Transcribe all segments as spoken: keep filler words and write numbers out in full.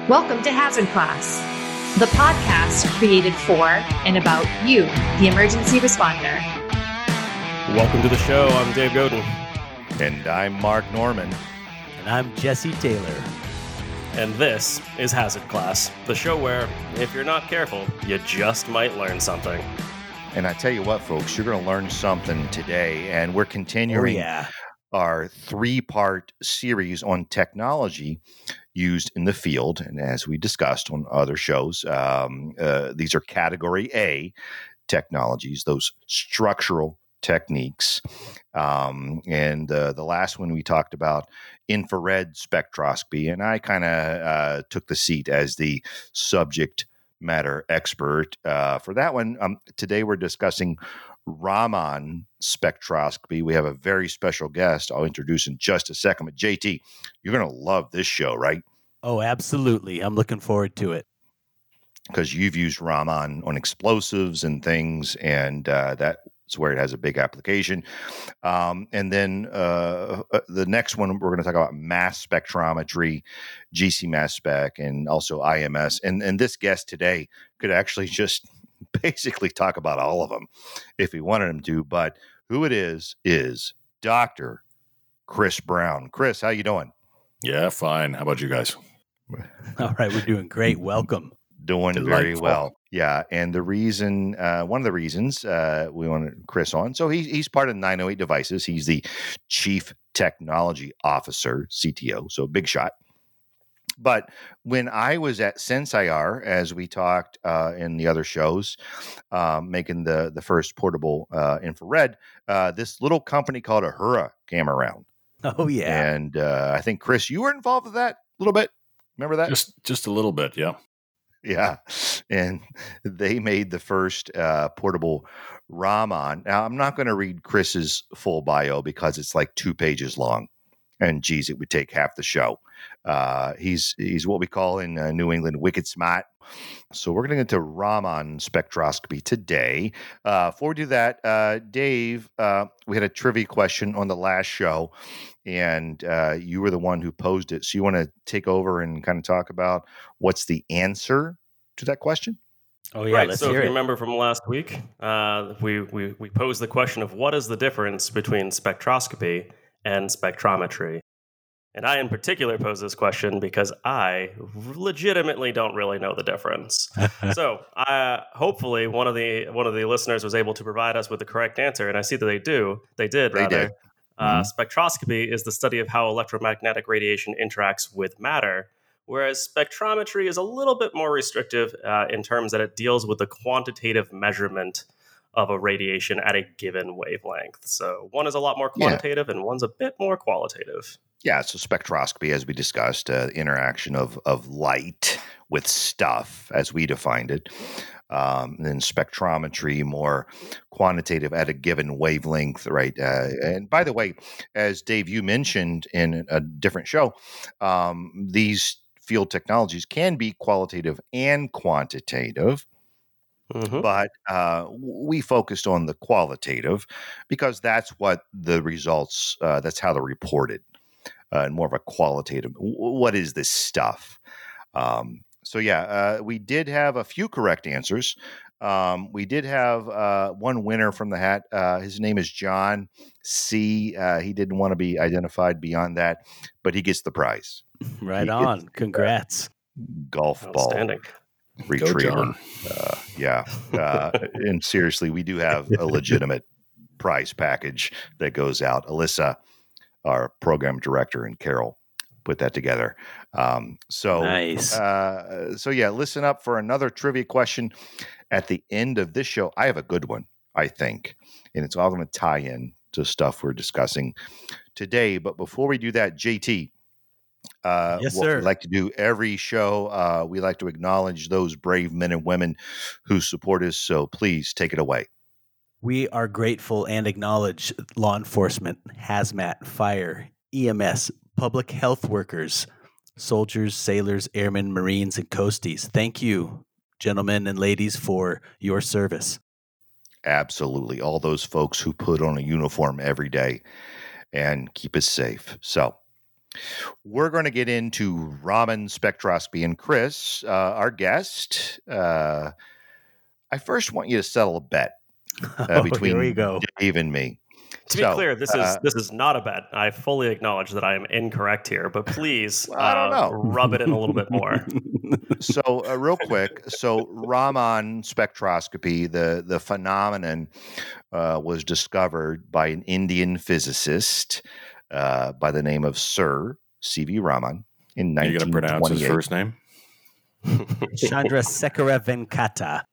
Welcome to Hazard Class, the podcast created for and about you, the emergency responder. Welcome to the show. I'm Dave Godin. And I'm Mark Norman. And I'm Jesse Taylor. And this is Hazard Class, the show where, if you're not careful, you just might learn something. And I tell you what, folks, you're going to learn something today. And we're continuing oh, yeah. our three-part series on technology used in the field. And as we discussed on other shows, um, uh, these are Category A technologies, those structural techniques. Um, and uh, the last one we talked about infrared spectroscopy. And I kind of uh, took the seat as the subject matter expert uh, for that one. Um, today we're discussing Raman spectroscopy. We have a very special guest I'll introduce in just a second. But J T, you're going to love this show, right? Oh, absolutely. I'm looking forward to it. Because you've used Raman on explosives and things, and uh, that's where it has a big application. Um, and then uh, the next one, we're going to talk about mass spectrometry, G C mass spec, and also I M S. And, and this guest today could actually just basically talk about all of them if he wanted him to. But who it is, is Doctor Chris Brown. Chris, how you doing? Yeah, fine. How about you guys? All right, we're doing great. Welcome. Doing Delightful. very well. Yeah. And the reason, uh, one of the reasons uh, we wanted Chris on, so he, he's part of nine oh eight Devices. He's the Chief Technology Officer, C T O, so big shot. But when I was at SensIR, as we talked uh, in the other shows, um, making the, the first portable uh, infrared, uh, this little company called Ahura came around. Oh, yeah. And uh, I think, Chris, you were involved with that a little bit. Remember that? Just just a little bit, yeah. Yeah. And they made the first uh, portable Raman. Now, I'm not going to read Chris's full bio because it's like two pages long. And geez, it would take half the show. Uh, he's he's what we call in uh, New England wicked smart. So we're going to get into Raman spectroscopy today. Uh, before we do that, uh, Dave, uh, we had a trivia question on the last show, and uh, you were the one who posed it. So you want to take over and kind of talk about what's the answer to that question? Oh, yeah. Right, Let's so hear if you it. remember from last week, uh, we, we, we posed the question of what is the difference between spectroscopy and spectrometry. And I, in particular, pose this question because I legitimately don't really know the difference. so, uh, hopefully, one of the one of the listeners was able to provide us with the correct answer, and I see that they do. They did. They rather. did. Uh, Mm-hmm. Spectroscopy is the study of how electromagnetic radiation interacts with matter, whereas spectrometry is a little bit more restrictive uh, in terms that it deals with the quantitative measurement of a radiation at a given wavelength. So, one is a lot more quantitative, yeah. and one's a bit more qualitative. Yeah, so spectroscopy, as we discussed, uh, interaction of of light with stuff, as we defined it. Um, and then spectrometry, more quantitative at a given wavelength, right? Uh, and by the way, as Dave, you mentioned in a different show, um, these field technologies can be qualitative and quantitative. Mm-hmm. But uh, we focused on the qualitative because that's what the results, uh, that's how they're reported. Uh, and more of a qualitative, what is this stuff? Um, so, yeah, uh, we did have a few correct answers. Um, we did have uh, one winner from the hat. Uh, his name is John C. Uh, he didn't want to be identified beyond that, but he gets the prize. Right he on. Congrats. Golf ball retriever. Uh, yeah. Uh, and seriously, we do have a legitimate prize package that goes out. Alyssa, our program director, and Carol put that together. Um, so, nice. Uh, so yeah, listen up for another trivia question at the end of this show. I have a good one, I think, and it's all going to tie in to stuff we're discussing today. But before we do that, J T, uh, yes, what sir. we like to do every show, uh, we like to acknowledge those brave men and women who support us. So please take it away. We are grateful and acknowledge law enforcement, hazmat, fire, E M S, public health workers, soldiers, sailors, airmen, Marines, and coasties. Thank you, gentlemen and ladies, for your service. Absolutely. All those folks who put on a uniform every day and keep us safe. So We're going to get into Raman spectroscopy. And Chris, uh, our guest, uh, I first want you to settle a bet uh, Oh, between here we go. Dave and me. To be So, clear, this uh, is this is not a bet. I fully acknowledge that I am incorrect here, but please Well, I don't uh, know. rub it in a little bit more. So, uh, real quick, so Raman spectroscopy, the the phenomenon uh, was discovered by an Indian physicist uh, by the name of Sir C V Raman in Are you going to pronounce his nineteen twenty-eight. first name? Chandrasekhara Venkata.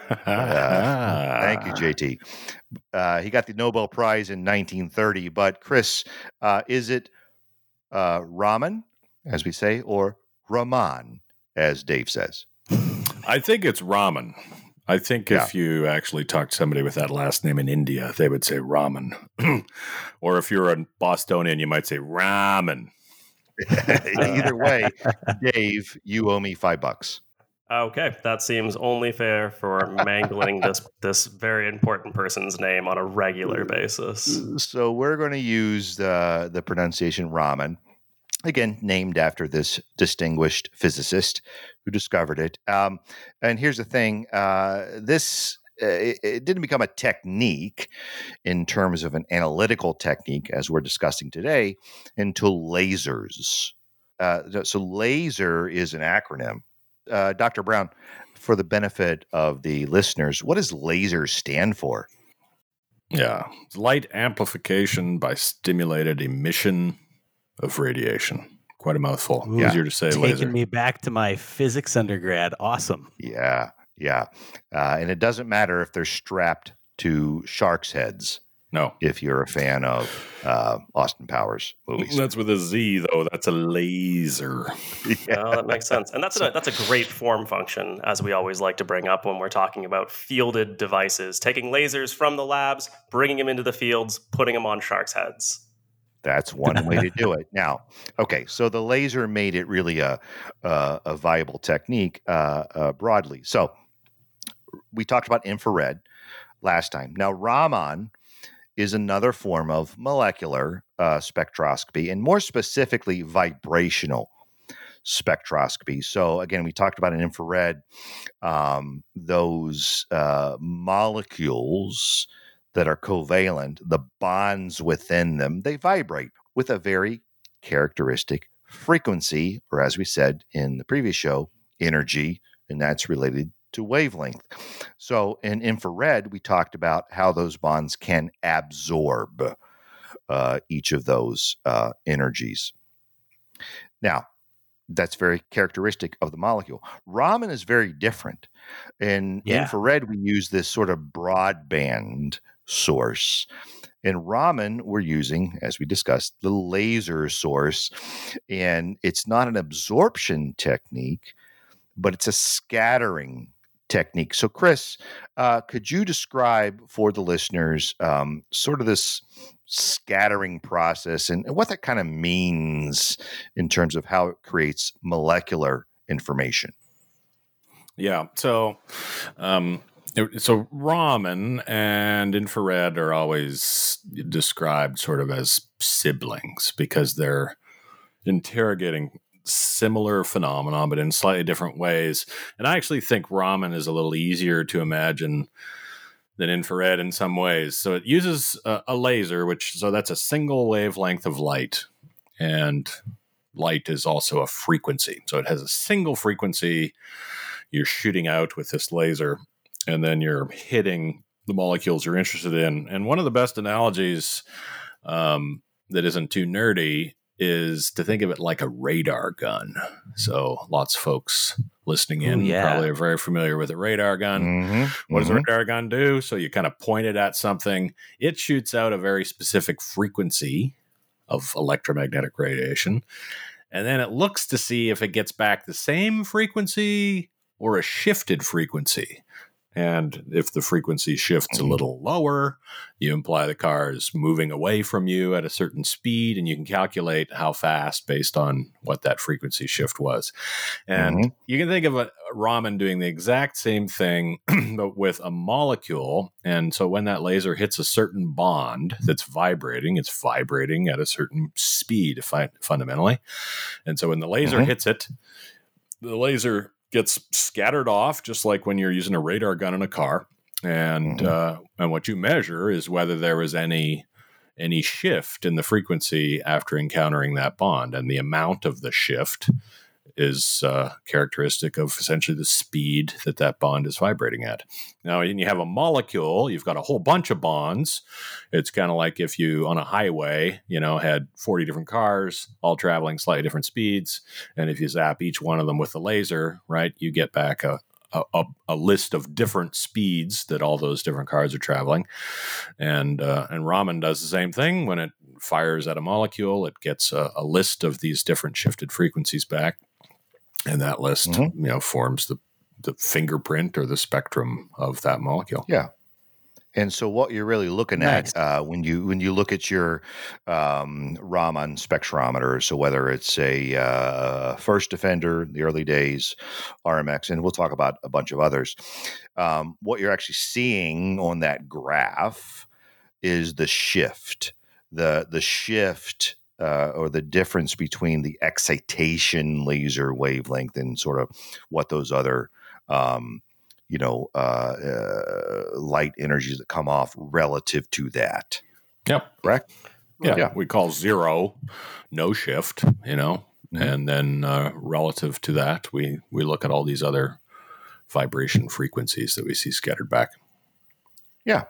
Uh, thank you, J T. Uh, he got the Nobel Prize in nineteen thirty. But Chris, uh, is it uh, Raman, as we say, or Raman, as Dave says? I think it's ramen. I think if you actually talk to somebody with that last name in India, they would say ramen. Or if you're a Bostonian, you might say ramen. Either way, Dave, you owe me five bucks. Okay, that seems only fair for mangling this this very important person's name on a regular basis. So we're going to use the the pronunciation Raman, again named after this distinguished physicist who discovered it. Um, and here's the thing: uh, this uh, it, it didn't become a technique in terms of an analytical technique, as we're discussing today, until lasers. Uh, so laser is an acronym. Uh, Doctor Brown, for the benefit of the listeners, what does laser stand for? Yeah. Light amplification by stimulated emission of radiation. Quite a mouthful. Ooh, Easier to say Taking laser. me back to my physics undergrad. Awesome. Yeah, yeah. Uh, and it doesn't matter if they're strapped to sharks' heads No. if you're a fan of uh, Austin Powers movies. That's with a Z, though. That's a laser. Oh, that makes sense. And that's a, that's a great form function, as we always like to bring up when we're talking about fielded devices, taking lasers from the labs, bringing them into the fields, putting them on sharks' heads. That's one way to do it. Now, okay, so the laser made it really a a, a viable technique uh, uh, broadly. So we talked about infrared last time. Now, Raman is another form of molecular uh, spectroscopy, and more specifically, vibrational spectroscopy. So again, we talked about in infrared, um, those uh, molecules that are covalent, the bonds within them, they vibrate with a very characteristic frequency, or as we said in the previous show, energy, and that's related to wavelength. So in infrared, we talked about how those bonds can absorb uh, each of those uh, energies. Now, that's very characteristic of the molecule. Raman is very different. In Yeah. infrared, we use this sort of broadband source. In Raman, we're using, as we discussed, the laser source. And it's not an absorption technique, but it's a scattering technique. So, Chris, uh, could you describe for the listeners um, sort of this scattering process and, and what that kind of means in terms of how it creates molecular information? Yeah. So, um, so Raman and infrared are always described sort of as siblings because they're interrogating similar phenomena, but in slightly different ways. And I actually think Raman is a little easier to imagine than infrared in some ways. So it uses a, a laser, which so that's a single wavelength of light, and light is also a frequency. So it has a single frequency. You're shooting out with this laser, and then you're hitting the molecules you're interested in. And one of the best analogies um, that isn't too nerdy is to think of it like a radar gun. So lots of folks listening in Ooh, yeah. probably are very familiar with a radar gun. Mm-hmm. What does a radar gun do? So you kind of point it at something. It shoots out a very specific frequency of electromagnetic radiation. And then it looks to see if it gets back the same frequency or a shifted frequency. And if the frequency shifts Mm-hmm. a little lower, you imply the car is moving away from you at a certain speed, and you can calculate how fast based on what that frequency shift was. And Mhm. you can think of a Raman doing the exact same thing, but with a molecule. And so when that laser hits a certain bond that's vibrating, it's vibrating at a certain speed fi- fundamentally. And so when the laser Mhm. hits it, the laser gets scattered off, just like when you're using a radar gun in a car. And Mhm. uh, and what you measure is whether there was any any shift in the frequency after encountering that bond, and the amount of the shift is uh, characteristic of essentially the speed that that bond is vibrating at. Now, when you have a molecule, you've got a whole bunch of bonds. It's kind of like if you, on a highway, you know, had forty different cars, all traveling slightly different speeds. And if you zap each one of them with a laser, right, you get back a, a, a list of different speeds that all those different cars are traveling. And, uh, and Raman does the same thing. When it fires at a molecule, it gets a, a list of these different shifted frequencies back. And that list, Mhm. you know, forms the, the fingerprint or the spectrum of that molecule. Yeah. And so what you're really looking Nice. at uh, when you when you look at your um, Raman spectrometer, so whether it's a uh, First Defender, the early days, R M X, and we'll talk about a bunch of others, um, what you're actually seeing on that graph is the shift, the the shift uh, or the difference between the excitation laser wavelength and sort of what those other um, you know, uh, uh, light energies that come off relative to that. Yep. Correct? Yeah. Yeah. We call zero no shift, you know, Mhm. and then uh, relative to that, we, we look at all these other vibration frequencies that we see scattered back. Yeah.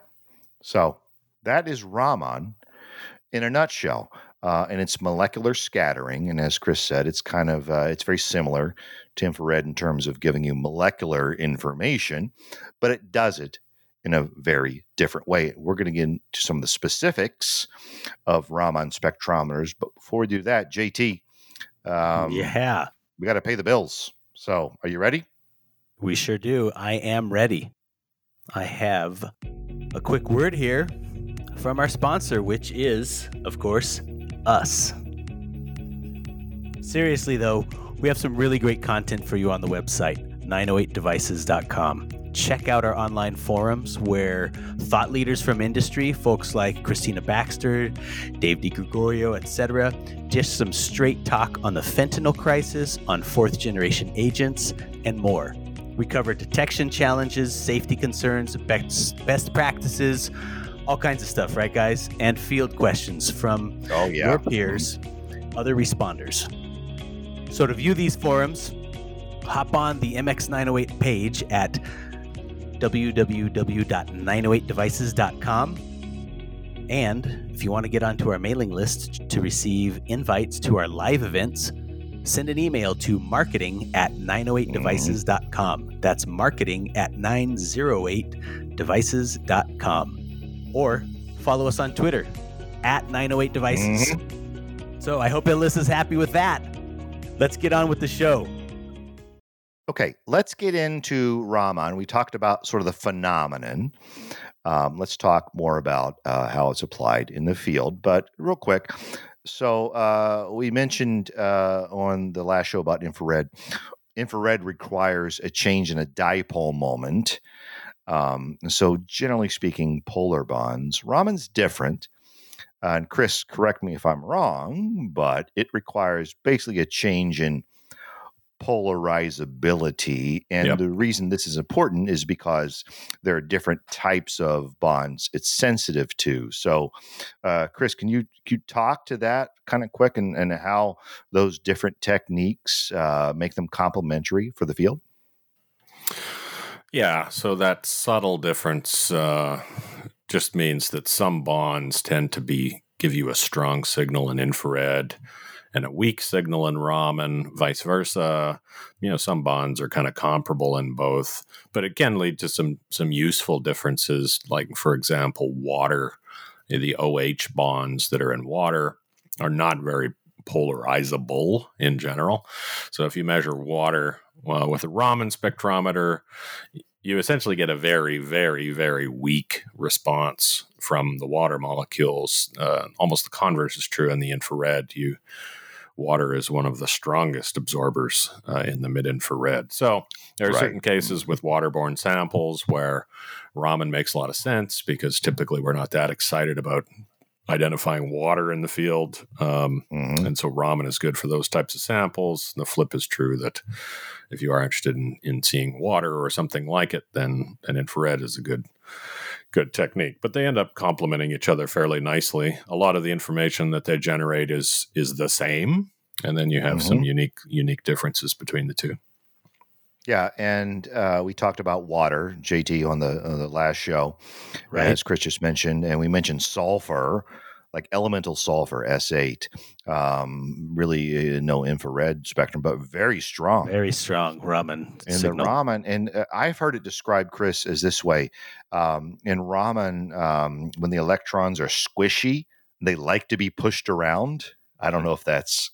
So that is Raman in a nutshell. Uh, and it's molecular scattering. And as Chris said, it's kind of, uh, it's very similar to infrared in terms of giving you molecular information, but it does it in a very different way. We're going to get into some of the specifics of Raman spectrometers. But before we do that, J T, um, yeah, we got to pay the bills. So are you ready? we sure do. I am ready. I have a quick word here from our sponsor, which is, of course, us. Seriously, though, we have some really great content for you on the website, nine oh eight devices dot com. Check out our online forums where thought leaders from industry, folks like Christina Baxter, Dave DiGregorio, et cetera, dish some straight talk on the fentanyl crisis, on fourth generation agents, and more. We cover detection challenges, safety concerns, best, best practices, all kinds of stuff, right, guys? And field questions from Oh, yeah. your peers, other responders. So to view these forums, hop on the M X nine oh eight page at w w w dot nine oh eight devices dot com. And if you want to get onto our mailing list to receive invites to our live events, send an email to marketing at nine oh eight devices dot com. That's marketing at nine oh eight devices dot com. Or follow us on Twitter at nine oh eight devices. So I hope Alyssa's happy with that. Let's get on with the show. Okay, let's get into Raman. We talked about sort of the phenomenon. Um, let's talk more about uh, how it's applied in the field. But real quick, so uh, we mentioned uh, on the last show about infrared. Infrared requires a change in a dipole moment. Um, so generally speaking, polar bonds. Raman's different. Uh, and Chris, correct me if I'm wrong, but it requires basically a change in polarizability. And Yep. the reason this is important is because there are different types of bonds it's sensitive to. So, uh, Chris, can you, can you talk to that kind of quick and, and how those different techniques uh, make them complementary for the field? Yeah, so that subtle difference uh, just means that some bonds tend to be give you a strong signal in infrared and a weak signal in Raman, vice versa. You know, some bonds are kind of comparable in both, but it can lead to some some useful differences. Like, for example, water, the O H bonds that are in water are not very polarizable in general. So if you measure water well, with a Raman spectrometer, you essentially get a very, very, very weak response from the water molecules. Uh, almost the converse is true in the infrared. You Water is one of the strongest absorbers uh, in the mid-infrared. So there are Right. certain cases with waterborne samples where Raman makes a lot of sense because typically we're not that excited about identifying water in the field. Um, Mhm. and so Raman is good for those types of samples. The flip is true that if you are interested in, in seeing water or something like it, then an infrared is a good good technique. But they end up complementing each other fairly nicely. A lot of the information that they generate is is the same, and then you have Mhm. some unique unique differences between the two. Yeah, and uh, we talked about water, J T, on the on the last show, Right. as Chris just mentioned, and we mentioned sulfur, like elemental sulfur, S eight. Um, really, uh, no infrared spectrum, but very strong Very strong Raman in signal. the Raman. And uh, I've heard it described, Chris, as this way: um, in Raman, um, when the electrons are squishy, they like to be pushed around. I don't know if that's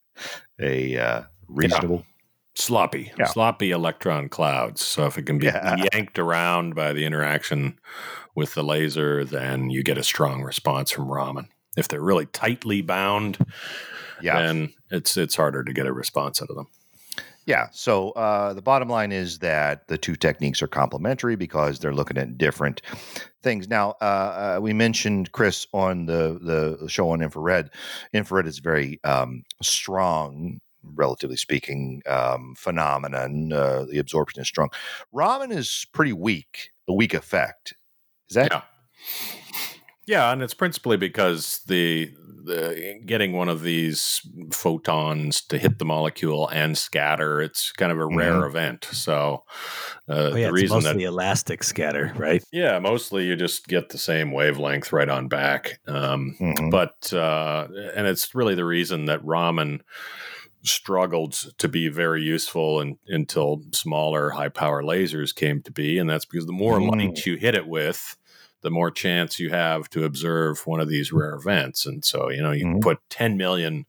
a uh, reasonable. Sloppy, Yeah. sloppy electron clouds. So if it can be Yeah. yanked around by the interaction with the laser, then you get a strong response from Raman. If they're really tightly bound, Yeah. then it's it's harder to get a response out of them. Yeah. So uh, the bottom line is that the two techniques are complementary because they're looking at different things. Now, uh, uh, we mentioned, Chris, on the, the show on infrared. Infrared is very um, strong, relatively speaking, um, phenomenon. Uh, the absorption is strong. Raman is pretty weak, a weak effect. Is that? Yeah. Yeah, and it's principally because the the getting one of these photons to hit the molecule and scatter, it's kind of a rare Mhm. event. So uh, Oh, yeah, the it's reason that mostly elastic scatter, right? yeah, mostly you just get the same wavelength right on back. Um, Mhm. but uh, and it's really the reason that Raman struggled to be very useful in, until smaller high power lasers came to be, and that's because the more Mm. light you hit it with, the more chance you have to observe one of these rare events. And so, you know, you Mhm. put ten million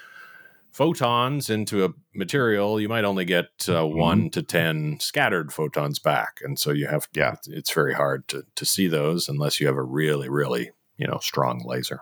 photons into a material, you might only get uh, Mhm. one to ten scattered photons back. And so you have, Yeah. it's, it's very hard to, to see those unless you have a really, really, you know, strong laser.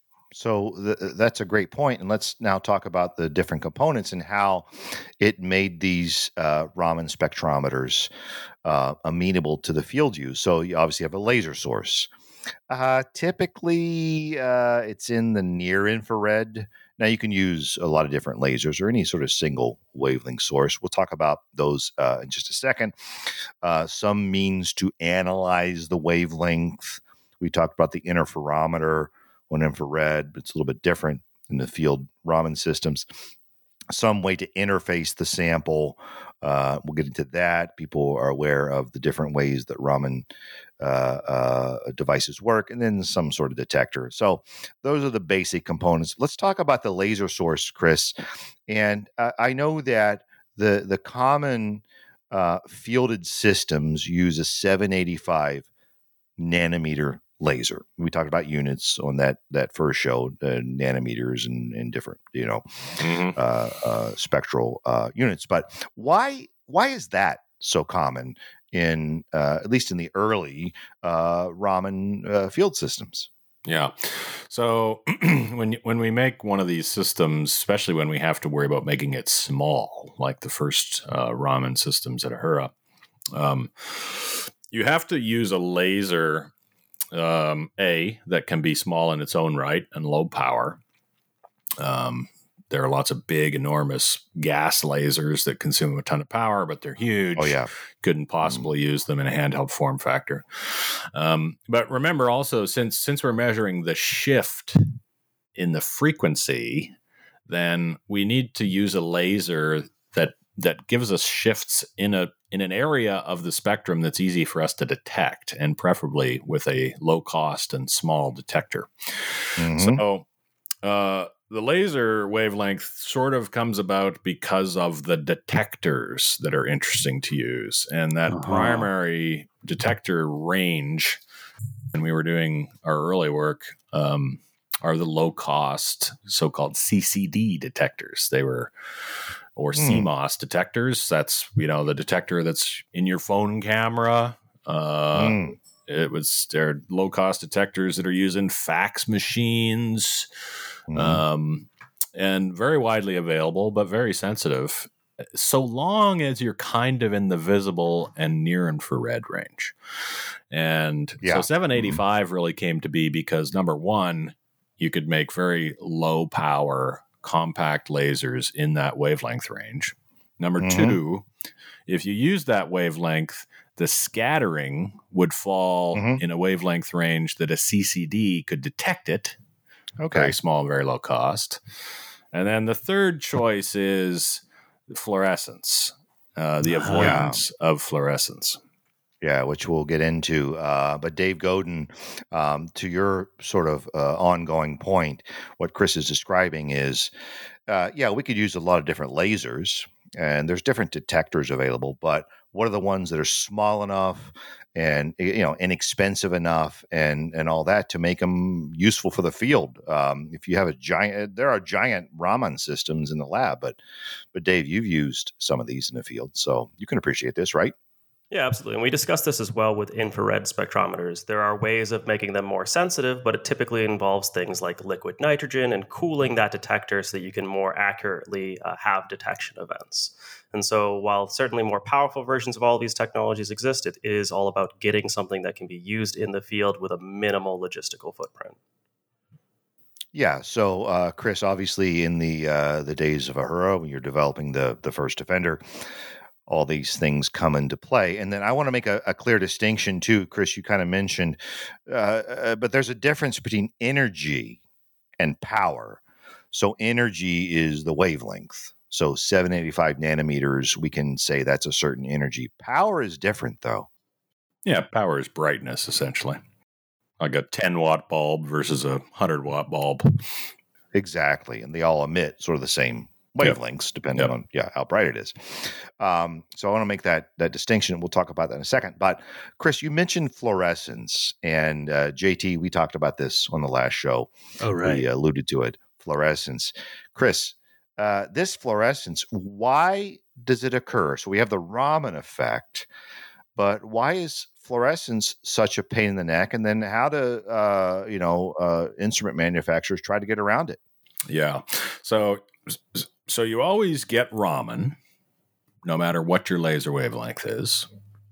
So th- that's a great point. And let's now talk about the different components and how it made these uh, Raman spectrometers uh, amenable to the field use. So you obviously have a laser source. Uh, typically, uh, it's in the near infrared. Now, you can use a lot of different lasers or any sort of single wavelength source. We'll talk about those uh, in just a second. Uh, some means to analyze the wavelength. We talked about the interferometer on infrared, but it's a little bit different in the field Raman systems. Some way to interface the sample. Uh, we'll get into that. People are aware of the different ways that Raman uh, uh, devices work, and then some sort of detector. So those are the basic components. Let's talk about the laser source, Chris. And uh, I know that the the common uh, fielded systems use a seven eighty-five nanometer laser. We talked about units on that that first show, uh, nanometers and, and different, you know, Mm-hmm. uh, uh, spectral uh, units. But why why is that so common in uh, at least in the early uh, Raman uh, field systems? Yeah. So when when we make one of these systems, especially when we have to worry about making it small, like the first uh, Raman systems at Ahura, um, you have to use a laser, um, A, that can be small in its own right and low power. Um, there are lots of big, enormous gas lasers that consume a ton of power, but they're huge. Oh yeah, Couldn't possibly use them in a handheld form factor. Um, but remember also, since since we're measuring the shift in the frequency, then we need to use a laser that that gives us shifts in a in an area of the spectrum that's easy for us to detect, and preferably with a low cost and small detector. Mhm. So uh, the laser wavelength sort of comes about because of the detectors that are interesting to use, and that Uh-huh. primary detector range. When we were doing our early work, um, are the low cost so-called C C D detectors. They were, or Hmm. C M O S detectors. That's, you know, the detector that's in your phone camera. Uh, Mm. It was, they're low cost detectors that are using fax machines, Mhm. um, and very widely available, but very sensitive. So long as you're kind of in the visible and near infrared range. And Yeah. so seven eighty-five really came to be because, number one, you could make very low power compact lasers in that wavelength range. Number Mhm. two, if you use that wavelength, the scattering would fall Mhm. in a wavelength range that a C C D could detect it. Okay. Very small, very low cost. And then the third choice is fluorescence, uh, the Ah. avoidance of fluorescence. Yeah, which we'll get into. Uh, but Dave Godin, um, to your sort of uh, ongoing point, what Chris is describing is, uh, yeah, we could use a lot of different lasers, and there's different detectors available. But what are the ones that are small enough and you know inexpensive enough and and all that to make them useful for the field? Um, if you have a giant, there are giant Raman systems in the lab, but but Dave, you've used some of these in the field, so you can appreciate this, right? Yeah, absolutely. And we discussed this as well with infrared spectrometers. There are ways of making them more sensitive, but it typically involves things like liquid nitrogen and cooling that detector so that you can more accurately uh, have detection events. And so while certainly more powerful versions of all of these technologies exist, it is all about getting something that can be used in the field with a minimal logistical footprint. Yeah. So, uh, Chris, obviously, in the uh, the days of Ahura, when you're developing the the first Defender, all these things come into play. And then I want to make a, a clear distinction too, Chris. You kind of mentioned, uh, uh, but there's a difference between energy and power. So, energy is the wavelength. So, seven eighty-five nanometers, we can say that's a certain energy. Power is different, though. Yeah, power is brightness, essentially. Like a ten watt bulb versus a one hundred watt bulb. Exactly. And they all emit sort of the same Yep. wavelengths, depending Yep. on yeah how bright it is. Um, so I want to make that that distinction. We'll talk about that in a second. But Chris, you mentioned fluorescence, and uh, J T, we talked about this on the last show. Oh, right. We alluded to it. Fluorescence, Chris. Uh, this fluorescence, why does it occur? So we have the Raman effect, but why is fluorescence such a pain in the neck? And then how do uh, you know uh, instrument manufacturers try to get around it? Yeah. So so you always get Raman, no matter what your laser wavelength is.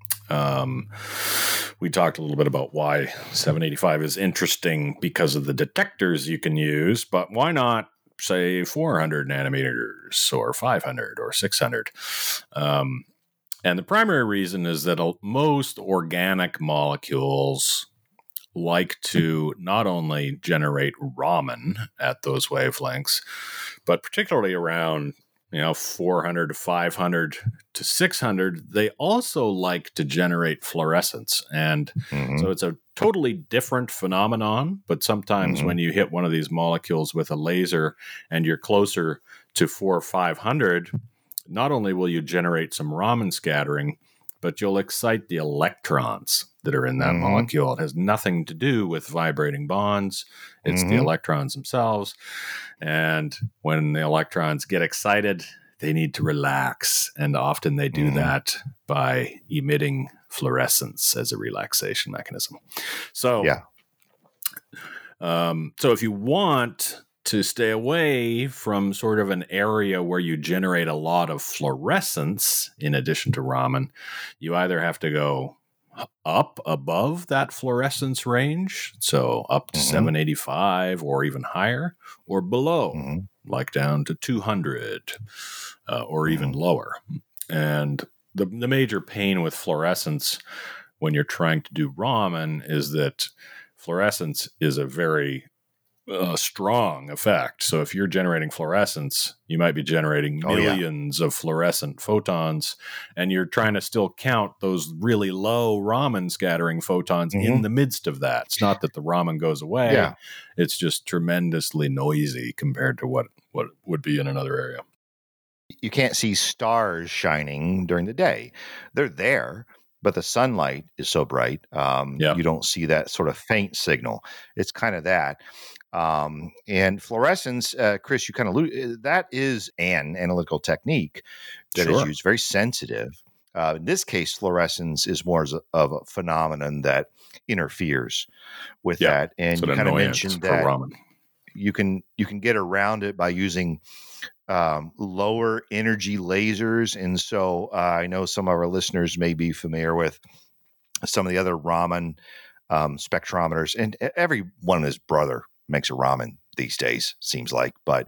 Um, we talked a little bit about why seven eighty-five is interesting because of the detectors you can use, but why not say four hundred nanometers or five hundred or six hundred? Um, and the primary reason is that most organic molecules like to not only generate Raman at those wavelengths, but particularly around you know four hundred to five hundred to six hundred, they also like to generate fluorescence. And Mhm. so it's a totally different phenomenon. But sometimes Mhm. when you hit one of these molecules with a laser and you're closer to four or five hundred, not only will you generate some Raman scattering, but you'll excite the electrons that are in that Mhm. molecule. It has nothing to do with vibrating bonds. It's the Mhm. electrons themselves. And when the electrons get excited, they need to relax. And often they do Mhm. that by emitting fluorescence as a relaxation mechanism. So, Yeah. um, so if you want to stay away from sort of an area where you generate a lot of fluorescence in addition to Raman, you either have to go up above that fluorescence range, so up to Mhm. seven eighty-five or even higher, or below, Mhm. like down to two hundred uh, or even Mhm. lower. And the, the major pain with fluorescence when you're trying to do Raman is that fluorescence is a very a strong effect. So if you're generating fluorescence, you might be generating Oh, yeah. millions of fluorescent photons, and you're trying to still count those really low Raman scattering photons in Mhm. the midst of that. It's not that the Raman goes away. Yeah. It's just tremendously noisy compared to what, what would be in another area. You can't see stars shining during the day. They're there, but the sunlight is so bright, um, Yeah. you don't see that sort of faint signal. It's kind of that. Um, and fluorescence, uh, Chris, you kind of alluded, that is an analytical technique that is Sure. used, very sensitive. Uh, in this case, fluorescence is more as a, of a phenomenon that interferes with Yeah, that. And it's you an kind of annoyance mentioned for that Raman. you can you can get around it by using um, lower energy lasers. And so uh, I know some of our listeners may be familiar with some of the other Raman um, spectrometers, and e- every one and his brother makes a Raman these days, seems like. But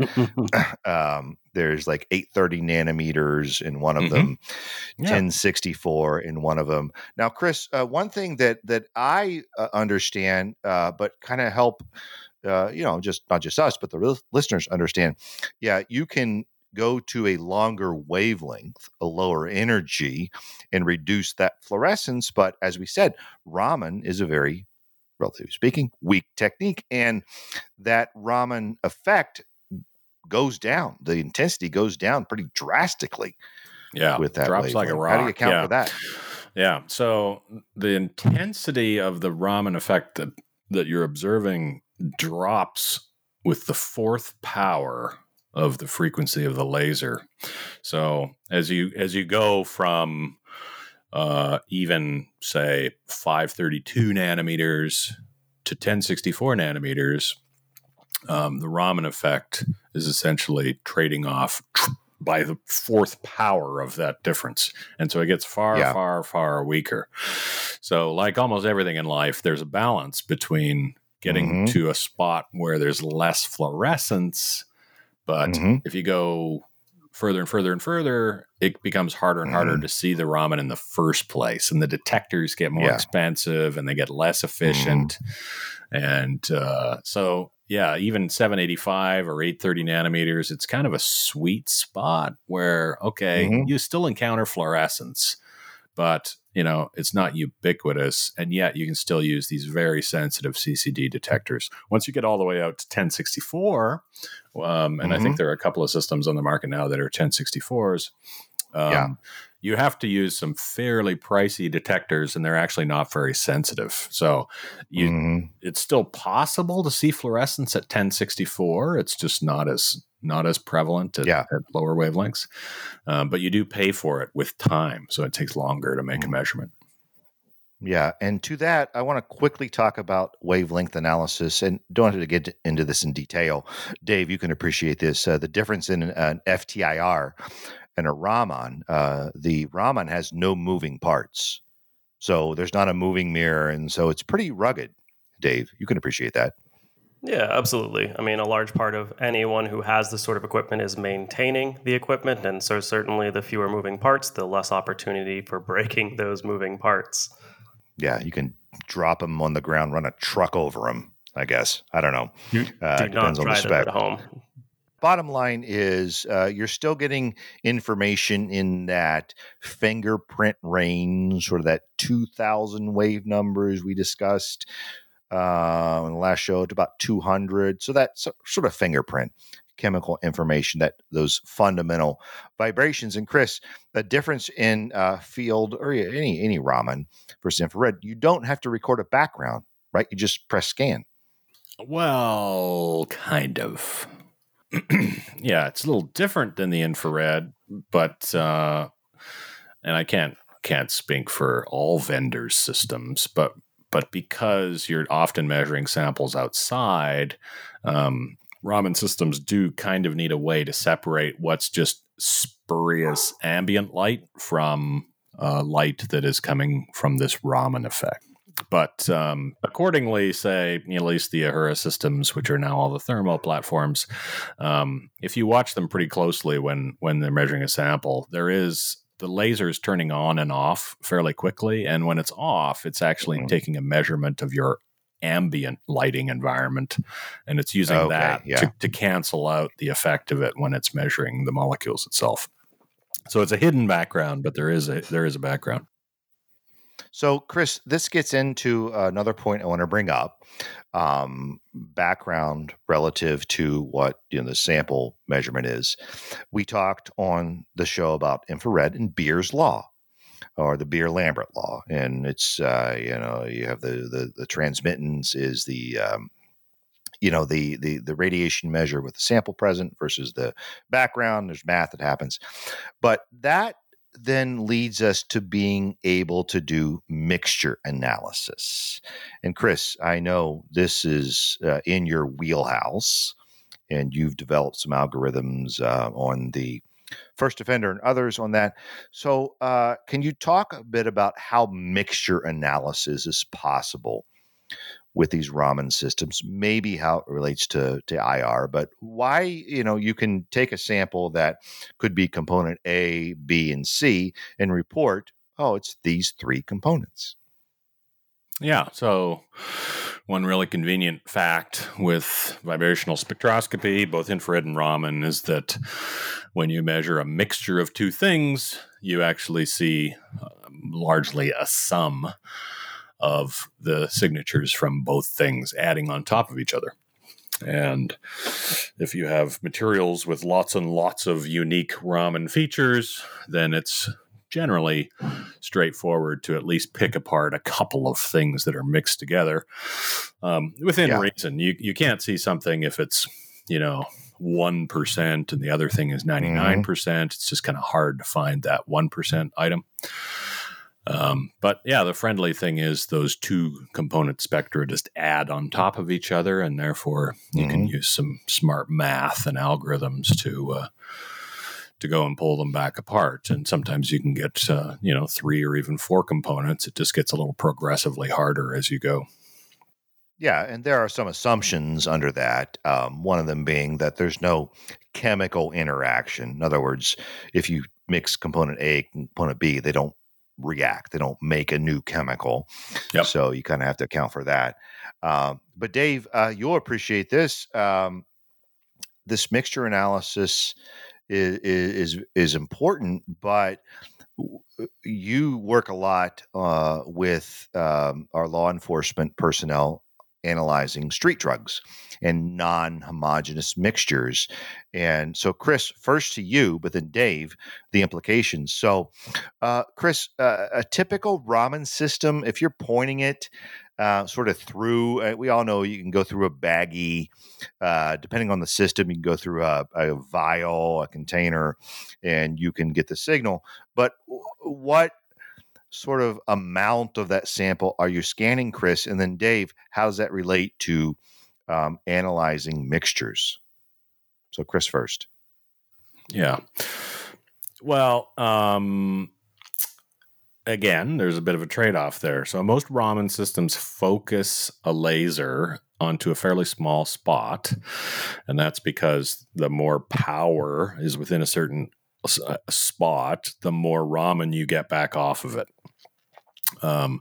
um, there's like eight thirty nanometers in one of Mhm. them, Yeah. ten sixty-four in one of them. Now, Chris, uh, one thing that that I uh, understand, uh, but kind of help, uh, you know, just not just us, but the real listeners understand. Yeah, you can go to a longer wavelength, a lower energy, and reduce that fluorescence. But as we said, Raman is a very, relatively speaking, weak technique, and that Raman effect goes down. The intensity goes down pretty drastically Yeah. with that Drops like a wavelength. rock. How do you account yeah. for that? Yeah. So the intensity of the Raman effect that, that you're observing drops with the fourth power of the frequency of the laser. So as you as you go from uh, even say five thirty-two nanometers to ten sixty-four nanometers, um, the Raman effect is essentially trading off by the fourth power of that difference. And so it gets far, Yeah. far, far weaker. So like almost everything in life, there's a balance between getting Mhm. to a spot where there's less fluorescence. But Mhm. if you go further and further and further, it becomes harder and harder Mhm. to see the Raman in the first place. And the detectors get more Yeah. expensive and they get less efficient. And uh, so, yeah, even seven eighty-five or eight thirty nanometers, it's kind of a sweet spot where, okay, Mhm. you still encounter fluorescence, but, you know, it's not ubiquitous. And yet you can still use these very sensitive C C D detectors. Once you get all the way out to ten sixty-four, um, and I think Mhm. there are a couple of systems on the market now that are ten sixty-fours, um, Yeah. you have to use some fairly pricey detectors, and they're actually not very sensitive. So you, Mhm. it's still possible to see fluorescence at ten sixty-four. It's just not as not as prevalent at, Yeah. at lower wavelengths, um, but you do pay for it with time, so it takes longer to make Mhm. a measurement. Yeah, and to that, I want to quickly talk about wavelength analysis, and don't have to get into this in detail. Dave, you can appreciate this. Uh, the difference in an, an F T I R and a Raman. Uh, the Raman has no moving parts, so there's not a moving mirror, and so it's pretty rugged. Dave, you can appreciate that. Yeah, absolutely. I mean, a large part of anyone who has this sort of equipment is maintaining the equipment. And so, certainly, the fewer moving parts, the less opportunity for breaking those moving parts. Yeah, you can drop them on the ground, run a truck over them, I guess. I don't know. You Uh, do it not depends on the try them spec. at home. Bottom line is uh, you're still getting information in that fingerprint range, sort of that two thousand wave numbers we discussed uh, in the last show, to about two hundred. So that's sort of fingerprint chemical information, that those fundamental vibrations. And Chris, a difference in uh, field or any any Raman versus infrared, you don't have to record a background, right? You just press scan. Well, kind of. Yeah, it's a little different than the infrared, but uh, and I can't can't speak for all vendors' systems, but but because you're often measuring samples outside, um, Raman systems do kind of need a way to separate what's just spurious ambient light from uh, light that is coming from this Raman effect. But um, accordingly, say, you know, at least the Ahura systems, which are now all the thermal platforms, um, if you watch them pretty closely when when they're measuring a sample, there is the lasers turning on and off fairly quickly. And when it's off, it's actually Mhm. taking a measurement of your ambient lighting environment. And it's using Okay, that yeah. to, to cancel out the effect of it when it's measuring the molecules itself. So it's a hidden background, but there is a there is a background. So, Chris, this gets into another point I want to bring up. Um, background relative to what you know the sample measurement is. We talked on the show about infrared and Beer's law. or the Beer-Lambert law. And it's, uh, you know, you have the, the, the transmittance is the, um, you know, the, the, the radiation measure with the sample present versus the background. There's math that happens. But that then leads us to being able to do mixture analysis. And Chris, I know this is uh, in your wheelhouse, and you've developed some algorithms uh, on the First Defender and others on that. So uh, can you talk a bit about how mixture analysis is possible with these Raman systems, maybe how it relates to, to I R, but why, you know, you can take a sample that could be component A, B, and C and report, oh, it's these three components. Yeah. So one really convenient fact with vibrational spectroscopy, both infrared and Raman, is that when you measure a mixture of two things, you actually see uh, largely a sum of the signatures from both things adding on top of each other. And if you have materials with lots and lots of unique Raman features, then it's generally straightforward to at least pick apart a couple of things that are mixed together um, within yeah. reason. You you can't see something if it's, you know, one percent and the other thing is ninety-nine percent. Mm-hmm. It's just kind of hard to find that one percent item. Um, but yeah, the friendly thing is those two component spectra just add on top of each other, and therefore you mm-hmm. can use some smart math and algorithms to uh, to go and pull them back apart. And sometimes you can get uh, you know three or even four components. It just gets a little progressively harder as you go. Yeah, and there are some assumptions under that. Um, one of them being that there's no chemical interaction. In other words, if you mix component A and component B, they don't react. They don't make a new chemical. Yep. So you kind of have to account for that. Um, but Dave, uh, you'll appreciate this. Um, this mixture analysis is, is, is important, but you work a lot uh, with um, our law enforcement personnel analyzing street drugs and non-homogeneous mixtures. And so, Chris, first to you, but then Dave, the implications. So, uh, Chris, uh, a typical Raman system, if you're pointing it uh, sort of through, uh, we all know you can go through a baggie, uh, depending on the system, you can go through a, a vial, a container, and you can get the signal. But what sort of amount of that sample are you scanning, Chris? And then Dave, how does that relate to um, analyzing mixtures? So Chris first. Yeah. Well, um, again, there's a bit of a trade-off there. So most Raman systems focus a laser onto a fairly small spot, and that's because the more power is within a certain uh, spot, the more Raman you get back off of it. Um,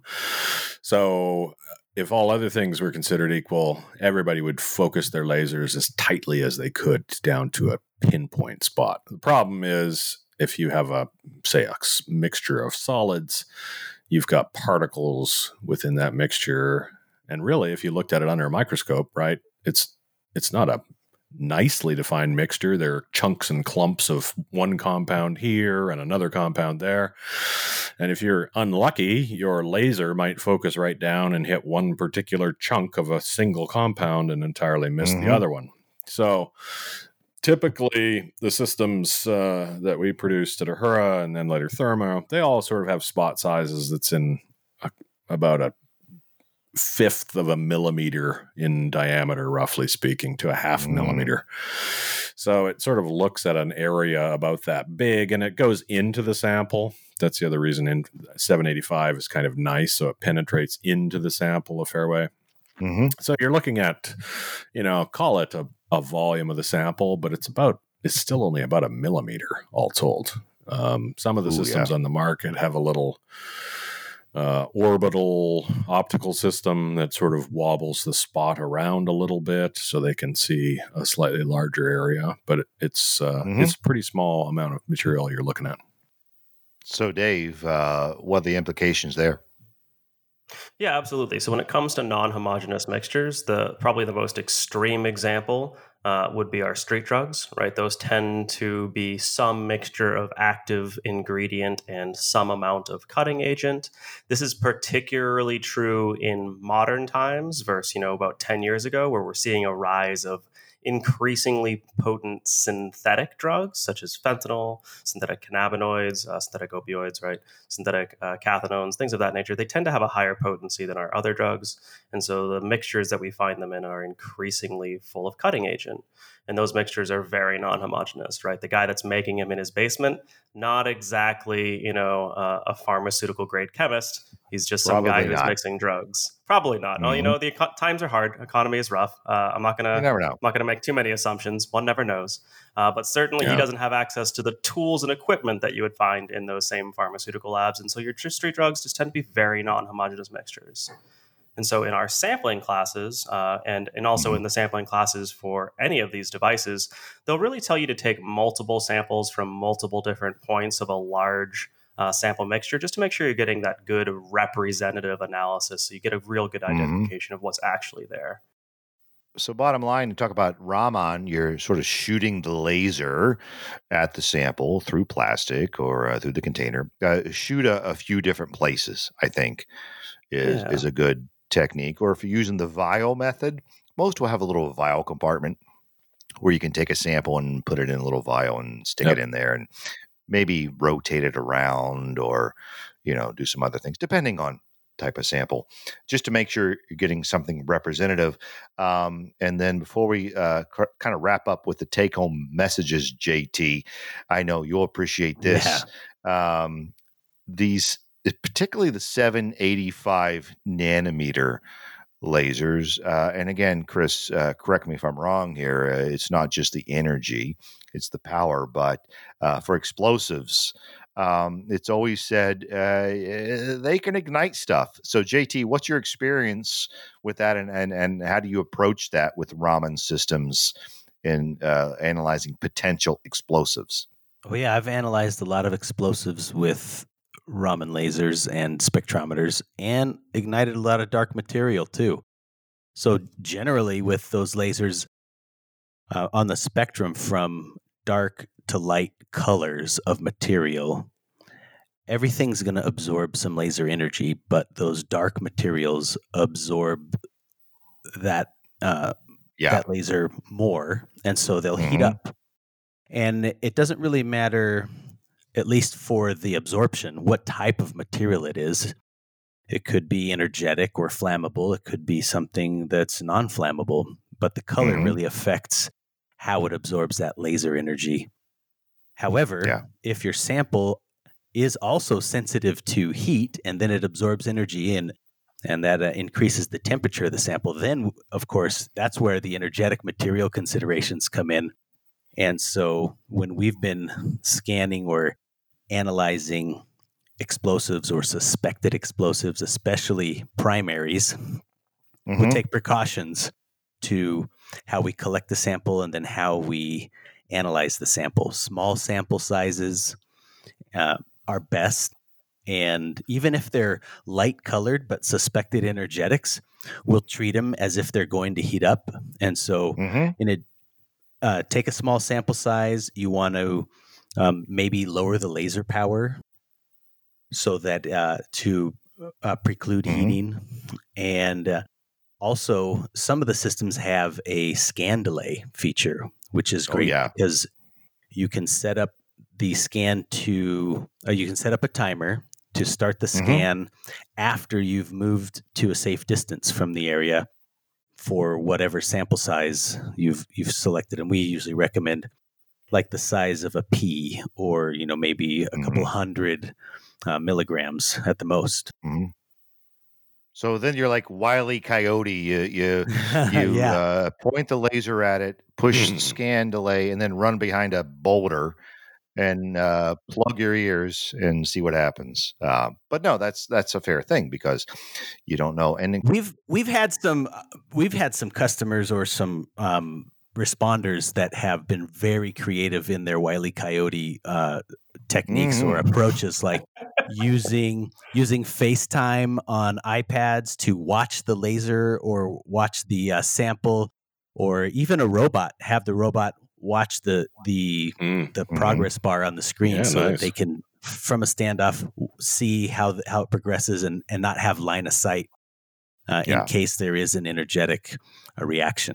so if all other things were considered equal, everybody would focus their lasers as tightly as they could down to a pinpoint spot. The problem is if you have a, say, a mixture of solids, you've got particles within that mixture. And really, if you looked at it under a microscope, right, it's it's not a nicely defined mixture. There are chunks and clumps of one compound here and another compound there. And if you're unlucky, your laser might focus right down and hit one particular chunk of a single compound and entirely miss mm-hmm. the other one. So typically the systems uh, that we produced at Uhura and then later Thermo, they all sort of have spot sizes that's in a, about a fifth of a millimeter in diameter, roughly speaking, to a half mm. millimeter. So it sort of looks at an area about that big, and it goes into the sample. That's the other reason in seven eighty-five is kind of nice, so it penetrates into the sample a fair way. Mm-hmm. So you're looking at, you know, call it a, a volume of the sample, but it's about it's still only about a millimeter all told. Um, some of the Ooh, systems yeah. on the market have a little Uh, orbital optical system that sort of wobbles the spot around a little bit so they can see a slightly larger area, but it, it's uh, mm-hmm. it's a pretty small amount of material you're looking at. So, Dave, uh, what are the implications there? Yeah, absolutely. So when it comes to non-homogeneous mixtures, the probably the most extreme example uh, would be our street drugs, right? Those tend to be some mixture of active ingredient and some amount of cutting agent. This is particularly true in modern times versus, you know, about ten years ago, where we're seeing a rise of increasingly potent synthetic drugs such as fentanyl, synthetic cannabinoids, uh, synthetic opioids, right? Synthetic uh, cathinones, things of that nature. They tend to have a higher potency than our other drugs. And so the mixtures that we find them in are increasingly full of cutting agent. And those mixtures are very non-homogeneous, right? The guy that's making them in his basement, not exactly, you know, uh, a pharmaceutical grade chemist. He's just some Probably guy who's not. mixing drugs. Probably not. Oh, you Mhm. know, the eco- times are hard. Economy is rough. Uh, I'm not gonna, You never know. I'm not gonna make too many assumptions. One never knows. Uh, but certainly, Yeah. he doesn't have access to the tools and equipment that you would find in those same pharmaceutical labs. And so your tr- street drugs just tend to be very non-homogeneous mixtures. And so in our sampling classes, uh, and, and also Mhm. in the sampling classes for any of these devices, they'll really tell you to take multiple samples from multiple different points of a large uh, sample mixture, just to make sure you're getting that good representative analysis, so you get a real good Mhm. identification of what's actually there. So bottom line, to talk about Raman, you're sort of shooting the laser at the sample through plastic or uh, through the container. Uh, shoot a, a few different places, I think, is, Yeah. is a good technique. Or if you're using the vial method, most will have a little vial compartment where you can take a sample and put it in a little vial and stick Yep. it in there and maybe rotate it around or, you know, do some other things, depending on type of sample, just to make sure you're getting something representative. Um, and then before we uh, c- kind of wrap up with the take home messages, J T, I know you'll appreciate this. Um, these, particularly the seven eighty-five nanometer lasers. Uh, and again, Chris, uh, correct me if I'm wrong here. Uh, it's not just the energy, it's the power, but uh, for explosives, um, it's always said uh, they can ignite stuff. So, J T, what's your experience with that, and and, and how do you approach that with Raman systems in uh, analyzing potential explosives? Oh yeah, I've analyzed a lot of explosives with Raman lasers and spectrometers, and ignited a lot of dark material too. So generally, with those lasers uh, on the spectrum from dark to light colors of material, everything's going to absorb some laser energy, but those dark materials absorb that uh, Yeah. that laser more, and so they'll heat Mhm. up. And it doesn't really matter, at least for the absorption, what type of material it is. It could be energetic or flammable. It could be something that's non-flammable, but the color Mhm. really affects how it absorbs that laser energy. However, Yeah. if your sample is also sensitive to heat and then it absorbs energy in, and that uh, increases the temperature of the sample, then of course that's where the energetic material considerations come in. And so when we've been scanning or analyzing explosives or suspected explosives, especially primaries, we Mhm. take precautions to how we collect the sample and then how we analyze the sample. Small sample sizes uh, are best. And even if they're light colored but suspected energetics, we'll treat them as if they're going to heat up. And so Mhm. in a Uh, take a small sample size. You want to um, maybe lower the laser power so that uh, to uh, preclude Mhm. heating. And uh, also, some of the systems have a scan delay feature, which is Oh, great yeah. because you can set up the scan to, uh, you can set up a timer to start the Mhm. scan after you've moved to a safe distance from the area for whatever sample size you've you've selected, and we usually recommend like the size of a pea, or you know maybe a couple Mhm. hundred uh, milligrams at the most. Mhm. So then you're like Wile E. Coyote. You you you Yeah, uh, point the laser at it, push the scan delay, and then run behind a boulder and uh, plug your ears and see what happens. Uh, but no, that's that's a fair thing because you don't know. And then- we've we've had some uh, we've had some customers or some um, responders that have been very creative in their Wile E. Coyote uh, techniques or Mhm. approaches, like using using FaceTime on iPads to watch the laser or watch the uh, sample or even a robot, have the robot watch the the Mm. the Mhm. progress bar on the screen Yeah, so that nice. they can, from a standoff, see how the, how it progresses and, and not have line of sight uh, Yeah. in case there is an energetic uh, reaction.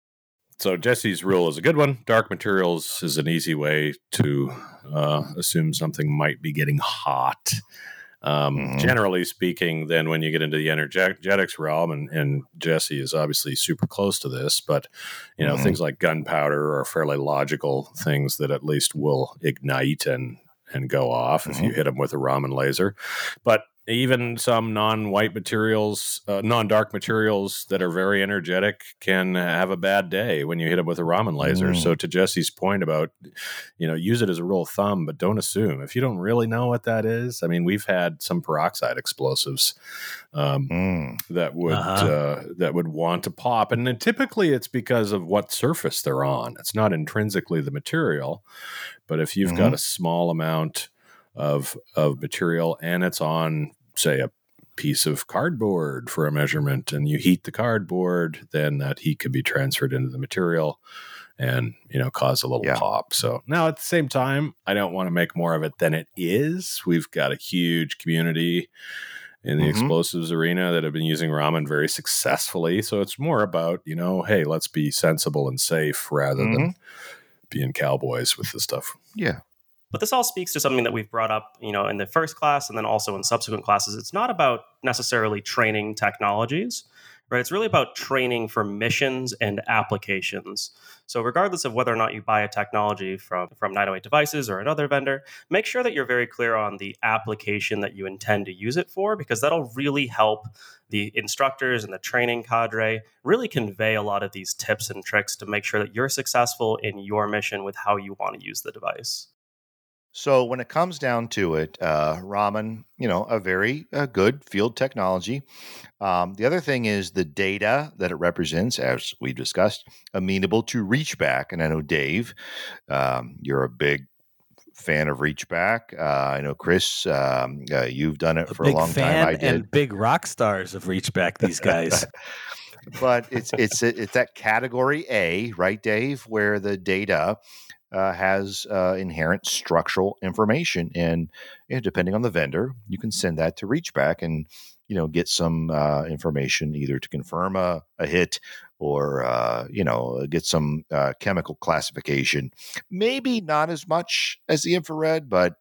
So Jesse's rule is a good one. Dark materials is an easy way to uh, assume something might be getting hot. Um, Mhm. Generally speaking, then when you get into the energetics realm, and, and Jesse is obviously super close to this, but you know Mhm. things like gunpowder are fairly logical things that at least will ignite and and go off if you hit them with a Raman laser. But even some non-white materials, uh, non-dark materials that are very energetic can have a bad day when you hit them with a Raman laser. Mm. So to Jesse's point about, you know, use it as a rule of thumb, but don't assume. If you don't really know what that is, I mean, we've had some peroxide explosives um, Mm. that would Uh-huh. uh, that would want to pop, and then typically it's because of what surface they're on. It's not intrinsically the material, but if you've got Mhm. a small amount of of material and it's on, say, a piece of cardboard for a measurement, and you heat the cardboard, then that heat could be transferred into the material and, you know, cause a little Yeah. pop. So now at the same time, I don't want to make more of it than it is. We've got a huge community in the Mhm. explosives arena that have been using Raman very successfully. So it's more about, you know, hey, let's be sensible and safe rather Mhm. than being cowboys with this stuff. Yeah. But this all speaks to something that we've brought up, you know, in the first class and then also in subsequent classes. It's not about necessarily training technologies, right? It's really about training for missions and applications. So regardless of whether or not you buy a technology from, from nine oh eight Devices or another vendor, make sure that you're very clear on the application that you intend to use it for, because that'll really help the instructors and the training cadre really convey a lot of these tips and tricks to make sure that you're successful in your mission with how you want to use the device. So when it comes down to it, uh, Raman, you know, a very uh, good field technology. Um, the other thing is the data that it represents, as we discussed, amenable to reach back. And I know, Dave, um, you're a big fan of reach back. Uh, I know, Chris, um, uh, you've done it A for a big long fan time. I did. and big rock stars of Reachback, these guys. But it's it's it's that category A, right, Dave, where the data uh, has uh, inherent structural information, and you know, depending on the vendor, you can send that to Reachback and you know get some uh, information either to confirm a, a hit or uh, you know get some uh, chemical classification. Maybe not as much as the infrared, but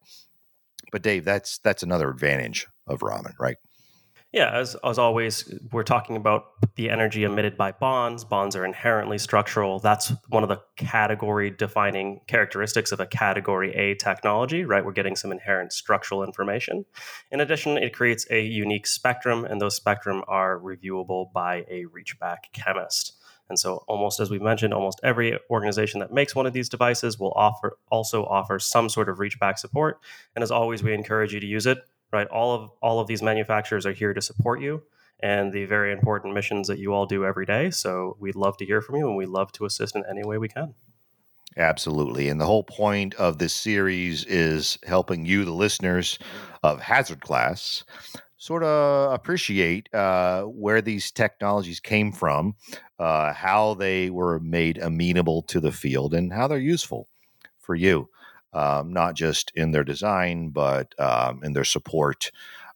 but Dave, that's that's another advantage of Raman, right? Yeah, as, as always, we're talking about the energy emitted by bonds. Bonds are inherently structural. That's one of the category defining characteristics of a category A technology, right? We're getting some inherent structural information. In addition, it creates a unique spectrum, and those spectrum are reviewable by a reachback chemist. And so almost as we mentioned, almost every organization that makes one of these devices will offer also offer some sort of reachback support. And as always, we encourage you to use it. Right, all of all of these manufacturers are here to support you and the very important missions that you all do every day. So we'd love to hear from you, and we'd love to assist in any way we can. Absolutely. And the whole point of this series is helping you, the listeners of Hazard Class, sort of appreciate uh, where these technologies came from, uh, how they were made amenable to the field, and how they're useful for you. Um, not just in their design, but um, in their support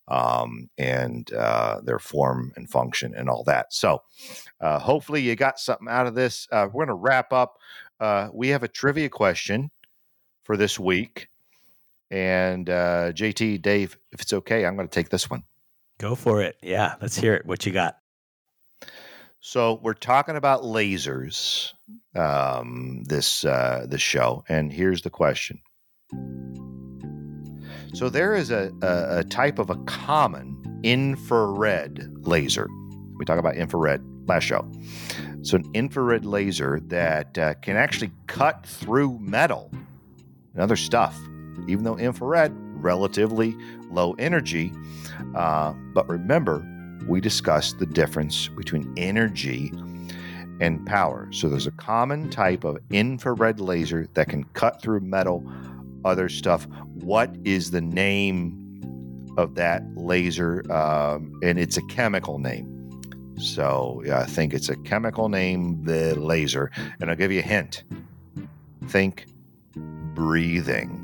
um, and uh, their form and function and all that. So uh, hopefully you got something out of this. Uh, we're going to wrap up. Uh, we have a trivia question for this week. And uh, J T, Dave, if it's okay, I'm going to take this one. Go for it. Yeah, let's hear it. What you got? So we're talking about lasers, um, this uh, this show, and here's the question. So there is a, a, a type of a common infrared laser. We talked about infrared last show. So an infrared laser that uh, can actually cut through metal and other stuff, even though infrared, relatively low energy. Uh, but remember, we discussed the difference between energy and power. So there's a common type of infrared laser that can cut through metal, other stuff. What is the name of that laser? Um, and it's a chemical name. So yeah, I think it's a chemical named the laser. And I'll give you a hint. Think breathing.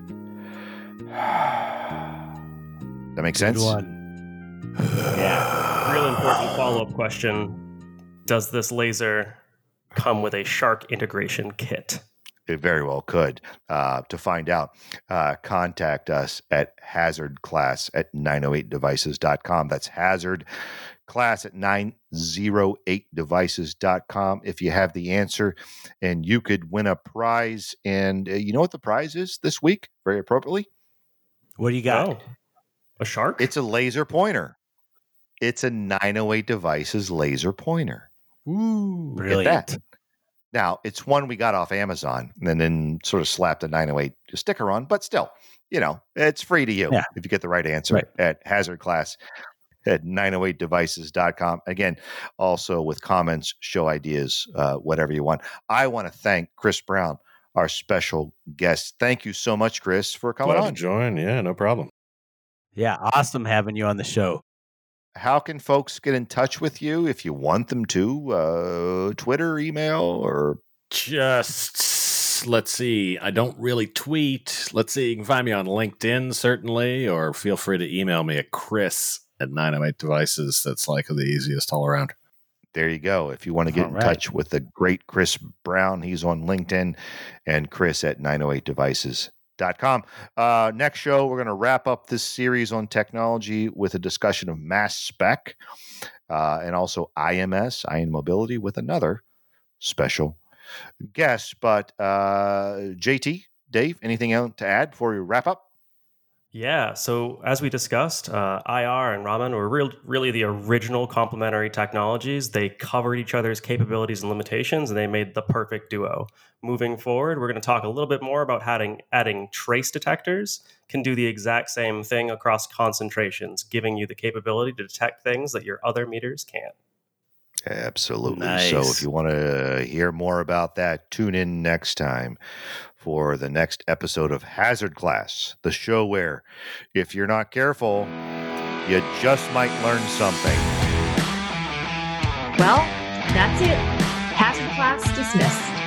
That makes sense? Good one. Yeah. Real important follow-up question. Does this laser come with a Shark integration kit? It very well could. Uh, to find out, uh, contact us at hazardclass at nine oh eight devices dot com. That's hazard class at nine oh eight devices dot com if you have the answer, and you could win a prize. And uh, you know what the prize is this week, very appropriately? What do you got? Oh, a shark? It's a laser pointer. It's a nine oh eight Devices laser pointer. Ooh, Look at brilliant. that. Now, it's one we got off Amazon and then sort of slapped a nine oh eight sticker on, but still, you know, it's free to you Yeah. if you get the right answer Right. at hazard class at nine oh eight devices dot com. Again, also with comments, show ideas, uh, whatever you want. I want to thank Chris Brown, our special guest. Thank you so much, Chris, for coming Glad to on. join. Yeah, no problem. Yeah, awesome having you on the show. How can folks get in touch with you if you want them to? Uh, Twitter, email, or Just let's see. I don't really tweet. Let's see. You can find me on LinkedIn, certainly, or feel free to email me at Chris at nine oh eight Devices. That's like the easiest all around. there you go. If you want to get All in right. touch with the great Chris Brown, he's on LinkedIn, and Chris at nine oh eight devices dot com. Uh, next show, we're going to wrap up this series on technology with a discussion of mass spec uh, and also I M S, ion mobility, with another special guest. But uh, J T, Dave, anything else to add before we wrap up? Yeah, so as we discussed, uh, I R and Raman were real, really the original complementary technologies. They covered each other's capabilities and limitations, and they made the perfect duo. Moving forward, we're going to talk a little bit more about adding, adding trace detectors can do the exact same thing across concentrations, giving you the capability to detect things that your other meters can't. Absolutely. Nice. So if you want to hear more about that, tune in next time for the next episode of Hazard Class, the show where if you're not careful, you just might learn something. Well, that's it. Hazard class dismissed.